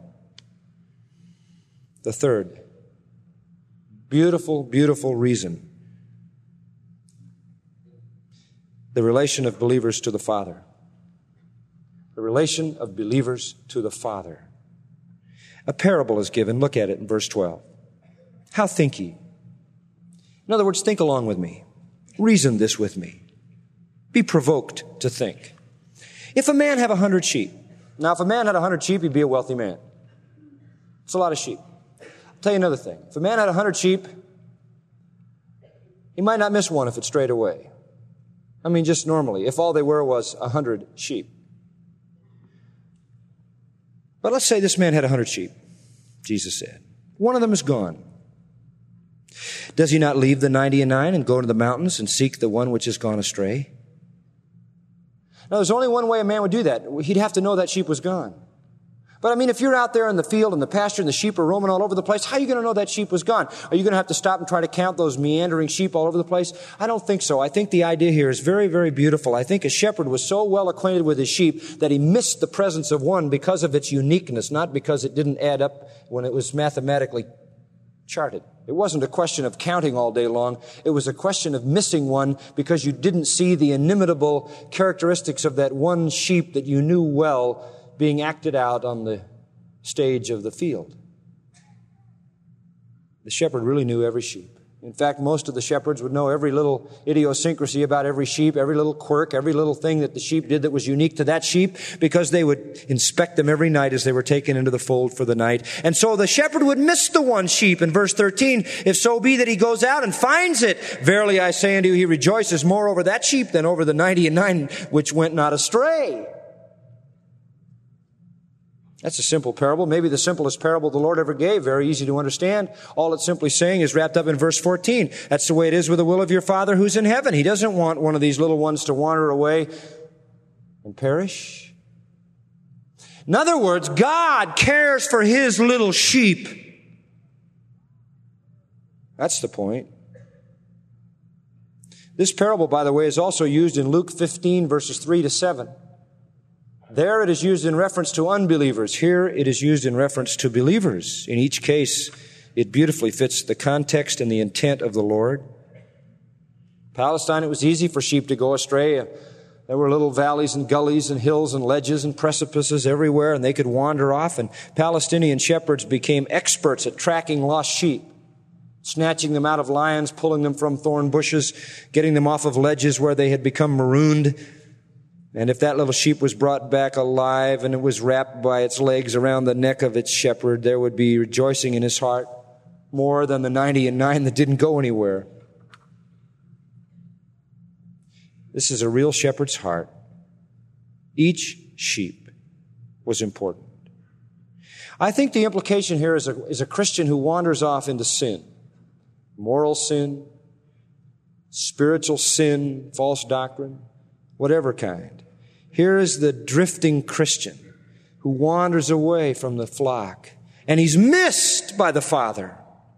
the third beautiful, beautiful reason, the relation of believers to the Father. The relation of believers to the Father. A parable is given. Look at it in verse 12. How think ye? In other words, think along with me. Reason this with me. Be provoked to think. If a man have 100 sheep. Now, if a man had 100 sheep, he'd be a wealthy man. It's a lot of sheep. I'll tell you another thing. If a man had 100 sheep, he might not miss one if it strayed away. I mean, just normally, if all they were was 100 sheep. But let's say this man had 100 sheep, Jesus said. One of them is gone. Does he not leave the 99 and go to the mountains and seek the one which has gone astray? Now, there's only one way a man would do that. He'd have to know that sheep was gone. But I mean, if you're out there in the field and the pasture and the sheep are roaming all over the place, how are you going to know that sheep was gone? Are you going to have to stop and try to count those meandering sheep all over the place? I don't think so. I think the idea here is very, very beautiful. I think a shepherd was so well acquainted with his sheep that he missed the presence of one because of its uniqueness, not because it didn't add up when it was mathematically charted. It wasn't a question of counting all day long. It was a question of missing one because you didn't see the inimitable characteristics of that one sheep that you knew well being acted out on the stage of the field. The shepherd really knew every sheep. In fact, most of the shepherds would know every little idiosyncrasy about every sheep, every little quirk, every little thing that the sheep did that was unique to that sheep, because they would inspect them every night as they were taken into the fold for the night. And so the shepherd would miss the one sheep in verse 13, if so be that he goes out and finds it. Verily I say unto you, he rejoices more over that sheep than over the 99 which went not astray. That's a simple parable, maybe the simplest parable the Lord ever gave, very easy to understand. All it's simply saying is wrapped up in verse 14. That's the way it is with the will of your Father who's in heaven. He doesn't want one of these little ones to wander away and perish. In other words, God cares for his little sheep. That's the point. This parable, by the way, is also used in Luke 15, verses 3 to 7. There it is used in reference to unbelievers. Here it is used in reference to believers. In each case, it beautifully fits the context and the intent of the Lord. Palestine, it was easy for sheep to go astray. There were little valleys and gullies and hills and ledges and precipices everywhere, and they could wander off. And Palestinian shepherds became experts at tracking lost sheep, snatching them out of lions, pulling them from thorn bushes, getting them off of ledges where they had become marooned. And if that little sheep was brought back alive and it was wrapped by its legs around the neck of its shepherd, there would be rejoicing in his heart more than the 99 that didn't go anywhere. This is a real shepherd's heart. Each sheep was important. I think the implication here is a Christian who wanders off into sin, moral sin, spiritual sin, false doctrine, whatever kind. Here is the drifting Christian who wanders away from the flock, and he's missed by the Father.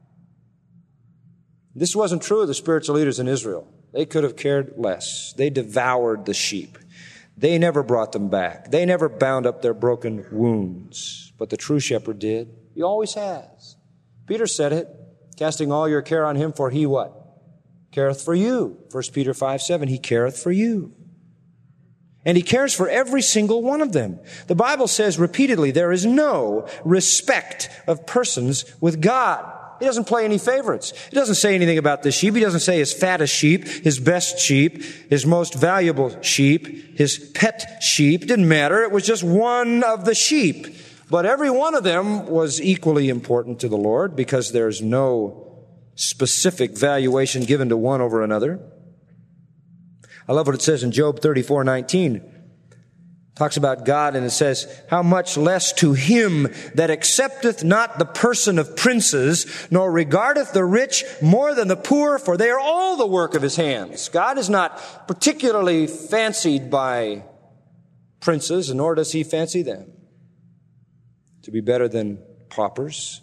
This wasn't true of the spiritual leaders in Israel. They could have cared less. They devoured the sheep. They never brought them back. They never bound up their broken wounds. But the true shepherd did. He always has. Peter said it, casting all your care on him, for he what? Careth for you. 1 Peter 5:7, he careth for you. And he cares for every single one of them. The Bible says repeatedly, there is no respect of persons with God. He doesn't play any favorites. He doesn't say anything about the sheep. He doesn't say his fattest sheep, his best sheep, his most valuable sheep, his pet sheep. It didn't matter. It was just one of the sheep. But every one of them was equally important to the Lord because there's no specific valuation given to one over another. I love what it says in Job 34:19. Talks about God, and it says, how much less to him that accepteth not the person of princes, nor regardeth the rich more than the poor, for they are all the work of his hands. God is not particularly fancied by princes, nor does he fancy them to be better than paupers.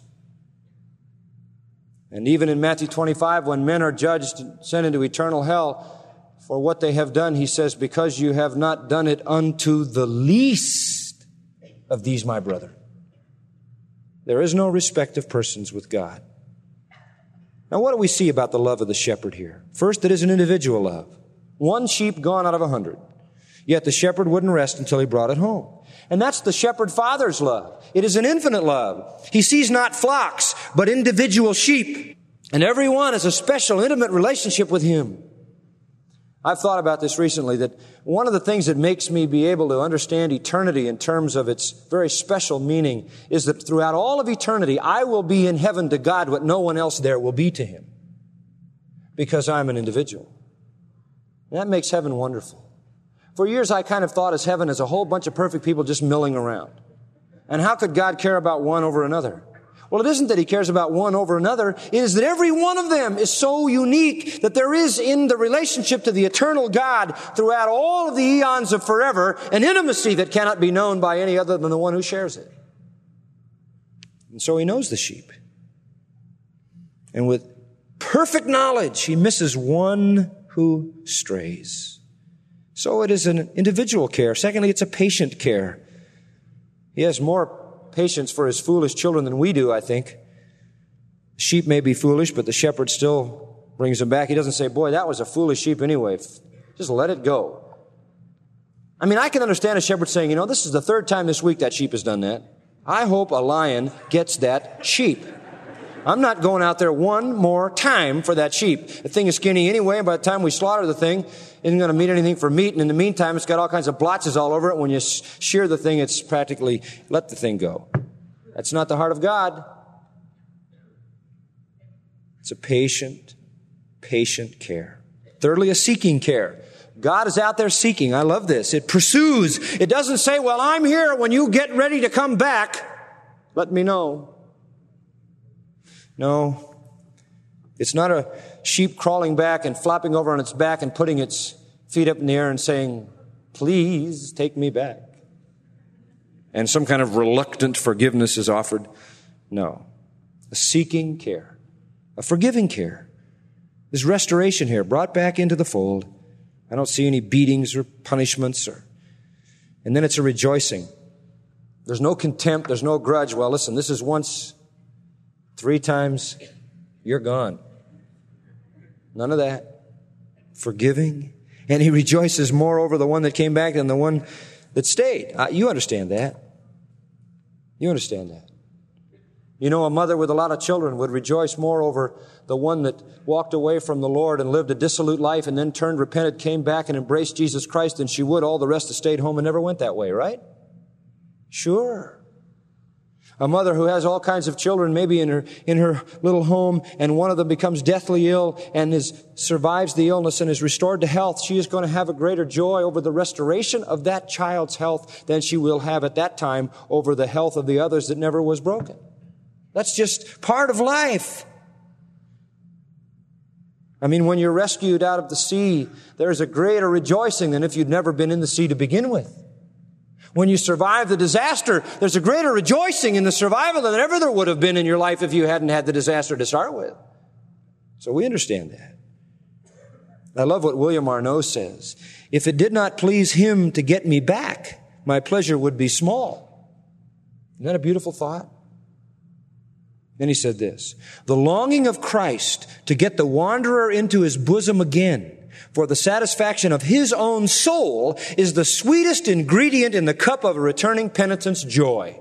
And even in Matthew 25, when men are judged and sent into eternal hell for what they have done, he says, because you have not done it unto the least of these, my brother. There is no respect of persons with God. Now, what do we see about the love of the shepherd here? First, it is an individual love. One sheep gone out of 100. Yet the shepherd wouldn't rest until he brought it home. And that's the shepherd father's love. It is an infinite love. He sees not flocks, but individual sheep. And every one has a special, intimate relationship with him. I've thought about this recently, that one of the things that makes me be able to understand eternity in terms of its very special meaning is that throughout all of eternity, I will be in heaven to God what no one else there will be to him, because I'm an individual. And that makes heaven wonderful. For years, I kind of thought as heaven as a whole bunch of perfect people just milling around. And how could God care about one over another? Well, it isn't that he cares about one over another. It is that every one of them is so unique that there is in the relationship to the eternal God throughout all of the eons of forever an intimacy that cannot be known by any other than the one who shares it. And so he knows the sheep. And with perfect knowledge, he misses one who strays. So it is an individual care. Secondly, it's a patient care. He has more patience for his foolish children than we do, I think. Sheep may be foolish, but the shepherd still brings them back. He doesn't say, boy, that was a foolish sheep anyway. Just let it go. I mean, I can understand a shepherd saying, you know, this is the third time this week that sheep has done that. I hope a lion gets that sheep. I'm not going out there one more time for that sheep. The thing is skinny anyway, and by the time we slaughter the thing, it isn't going to meet anything for meat. And in the meantime, it's got all kinds of blotches all over it. When you shear the thing, it's practically let the thing go. That's not the heart of God. It's a patient care. Thirdly, a seeking care. God is out there seeking. I love this. It pursues. It doesn't say, well, I'm here when you get ready to come back. Let me know. No, it's not a sheep crawling back and flopping over on its back and putting its feet up in the air and saying, please take me back. And some kind of reluctant forgiveness is offered. No, a seeking care, a forgiving care. There's restoration here, brought back into the fold. I don't see any beatings or punishments. And then it's a rejoicing. There's no contempt, there's no grudge. Well, listen, this is once... 3 times, you're gone. None of that. Forgiving. And he rejoices more over the one that came back than the one that stayed. You understand that. You understand that. You know, a mother with a lot of children would rejoice more over the one that walked away from the Lord and lived a dissolute life and then turned, repented, came back and embraced Jesus Christ than she would all the rest that stayed home and never went that way, right? Sure. A mother who has all kinds of children, maybe in her little home, and one of them becomes deathly ill and survives the illness and is restored to health, she is going to have a greater joy over the restoration of that child's health than she will have at that time over the health of the others that never was broken. That's just part of life. I mean, when you're rescued out of the sea, there's a greater rejoicing than if you'd never been in the sea to begin with. When you survive the disaster, there's a greater rejoicing in the survival than ever there would have been in your life if you hadn't had the disaster to start with. So we understand that. I love what William Arnault says. If it did not please Him to get me back, my pleasure would be small. Isn't that a beautiful thought? Then he said this, the longing of Christ to get the wanderer into His bosom again for the satisfaction of his own soul is the sweetest ingredient in the cup of a returning penitent's joy.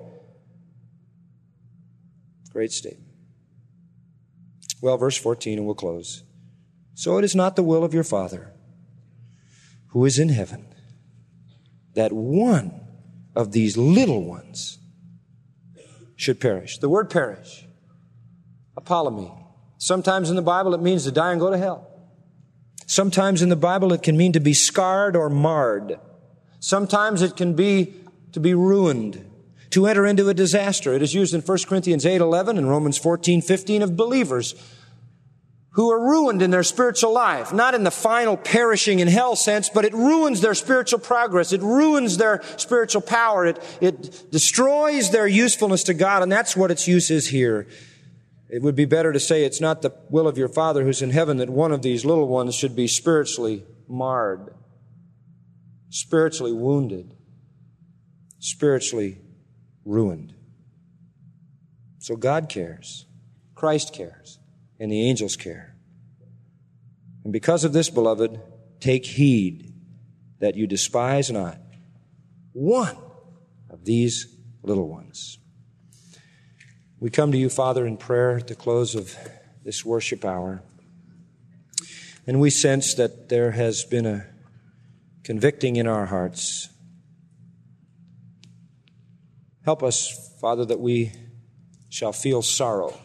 Great statement. Well, verse 14, and we'll close. So it is not the will of your Father who is in heaven that one of these little ones should perish. The word perish, apolumi. Sometimes in the Bible it means to die and go to hell. Sometimes in the Bible it can mean to be scarred or marred. Sometimes it can be to be ruined, to enter into a disaster. It is used in 1 Corinthians 8:11 and Romans 14:15 of believers who are ruined in their spiritual life, not in the final perishing in hell sense, but it ruins their spiritual progress. It ruins their spiritual power. It destroys their usefulness to God, and that's what its use is here. It would be better to say it's not the will of your Father who's in heaven that one of these little ones should be spiritually marred, spiritually wounded, spiritually ruined. So God cares, Christ cares, and the angels care. And because of this, beloved, take heed that you despise not one of these little ones. We come to you, Father, in prayer at the close of this worship hour. And we sense that there has been a convicting in our hearts. Help us, Father, that we shall feel sorrow,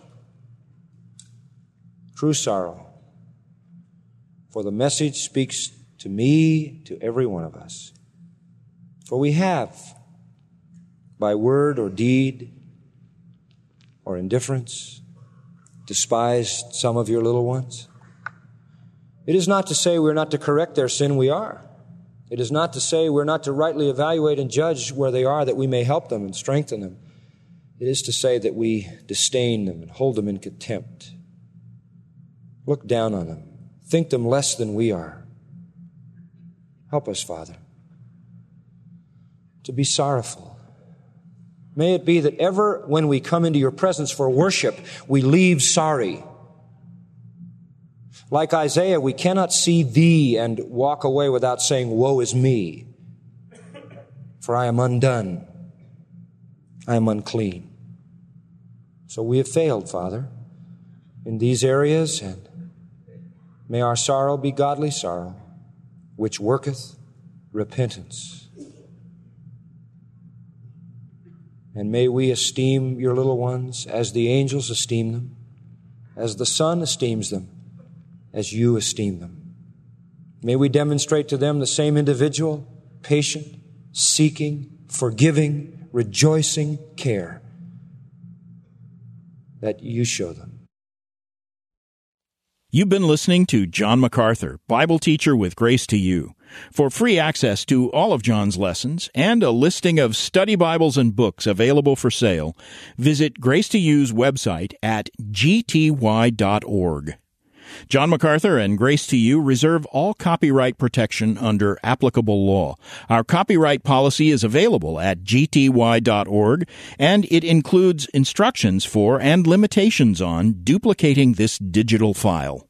true sorrow. For the message speaks to me, to every one of us. For we have, by word or deed, or indifference, despised some of your little ones. It is not to say we're not to correct their sin, we are. It is not to say we're not to rightly evaluate and judge where they are that we may help them and strengthen them. It is to say that we disdain them and hold them in contempt. Look down on them. Think them less than we are. Help us, Father, to be sorrowful. May it be that ever when we come into your presence for worship, we leave sorry. Like Isaiah, we cannot see thee and walk away without saying, woe is me, for I am undone. I am unclean. So we have failed, Father, in these areas, and may our sorrow be godly sorrow, which worketh repentance. And may we esteem your little ones as the angels esteem them, as the Son esteems them, as you esteem them. May we demonstrate to them the same individual, patient, seeking, forgiving, rejoicing care that you show them. You've been listening to John MacArthur, Bible teacher with Grace to You. For free access to all of John's lessons and a listing of study Bibles and books available for sale, visit Grace to You's website at gty.org. John MacArthur and Grace to You reserve all copyright protection under applicable law. Our copyright policy is available at gty.org, and it includes instructions for and limitations on duplicating this digital file.